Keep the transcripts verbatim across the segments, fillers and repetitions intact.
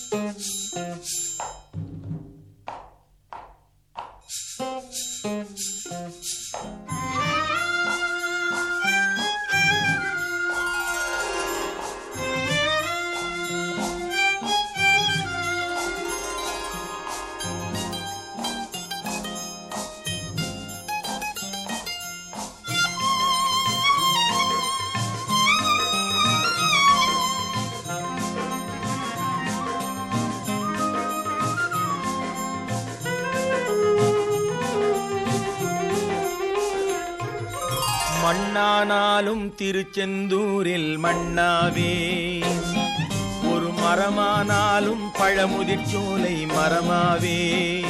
மண்ணானாலும் திருச்செந்தூரில் மண்ணாவே, ஒரு மரமானாலும் பழமுதிர்ச்சோலை மரமாவே.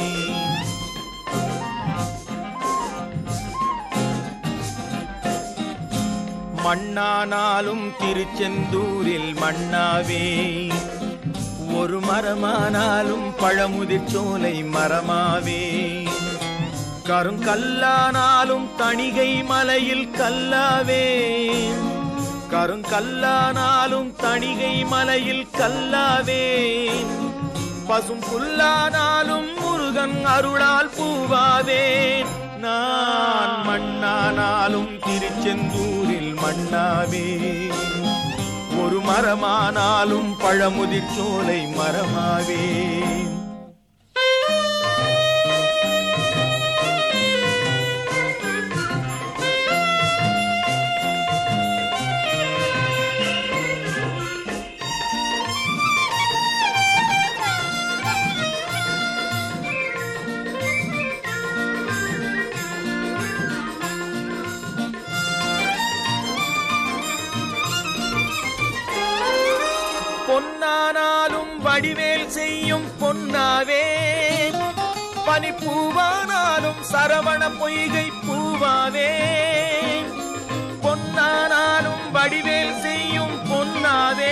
மண்ணானாலும் திருச்செந்தூரில் மண்ணாவே, ஒரு மரமானாலும் பழமுதிர்ச்சோலை மரமாவே. கருங்கல்லானாலும் தணிகை மலையில் கல்லாவே, கருங்கல்லானாலும் தணிகை மலையில் கல்லாவே. பசும் புல்லானாலும் முருகன் அருளால் பூவாவே. நான் மண்ணானாலும் திருச்செந்தூரில் மண்ணாவே, ஒரு மரமானாலும் பழமுதிர்ச்சோலை மரமாவே. பொன்னானாலும் வடிவேல் செய்யும் பொன்னாவே, பனிப்பூவானாலும் சரவண பொய்கை பூவாவே. பொன்னானாலும் வடிவேல் செய்யும் பொன்னாவே,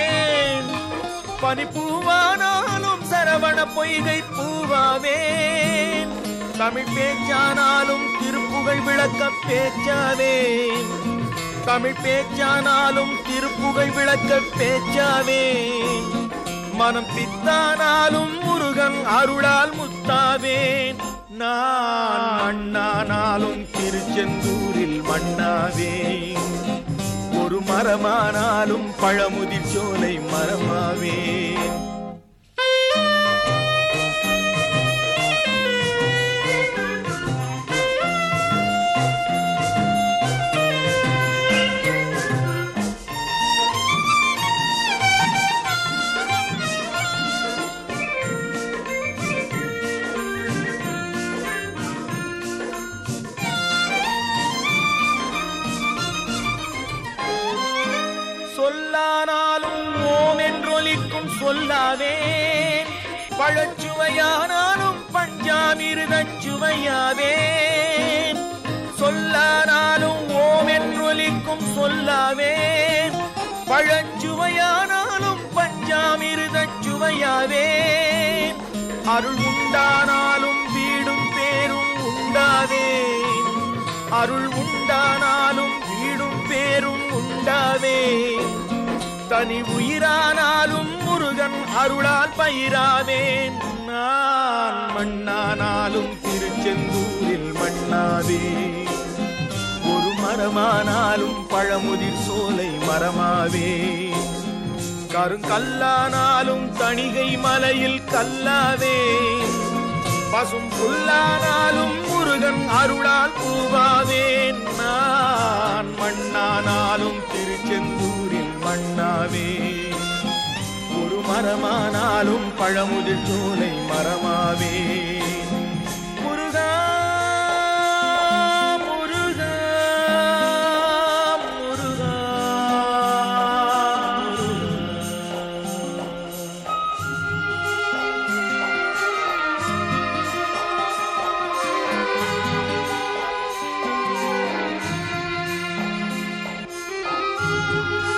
பனிப்பூவானாலும் சரவண பொய்கை பூவாவே. தமிழ் பேச்சானாலும் திருப்புகழ் விளக்க பேச்சாவே, தமிழ் பேச்சானாலும் திருப்புகழ் விளக்க பேச்சாவே. மனம் பித்தானாலும் முருகன் அருளால் முத்தாவே. நான் மண்ணானாலும் திருச்செந்தூரில் மண்ணாவே, ஒரு மரமானாலும் பழமுதிர்ச்சோலை மரமாவே. சொல்லானாலும் ஓம் என்றொலிக்கும் சொல்லாவே, பழச்சுவையானாலும் பஞ்சாமிர்தச்சுவையாவே. சொல்லானாலும் ஓம் என்றொலிக்கும் சொல்லாவே, பழச்சுவையானாலும் பஞ்சாமிர்தச்சுவையாவே. அருள் உண்டானாலும் வீடும் பேரும் உண்டாவே, அருள் உண்டானாலும் வீடும் பேரும் உண்டாவே. தனி உயிரானாலும் முருகன் அருளால் பயிராவேன். நான் மண்ணானாலும் திருச்செந்தூரில் மண்ணாவே, ஒரு மரமானாலும் பழமுதிர் சோலை மரமாவே. கருங்கல்லானாலும் தணிகை மலையில் கல்லாவே, பசும் புல்லானாலும் முருகன் அருளால் பூவாவேன். நான் மண்ணானாலும் திருச்செந்தூரில் மண்ணாவே, ஒரு மரமானாலும் பழமுதிர் சோலை மரமாவே. முருகா முருகா முருகா முருகா.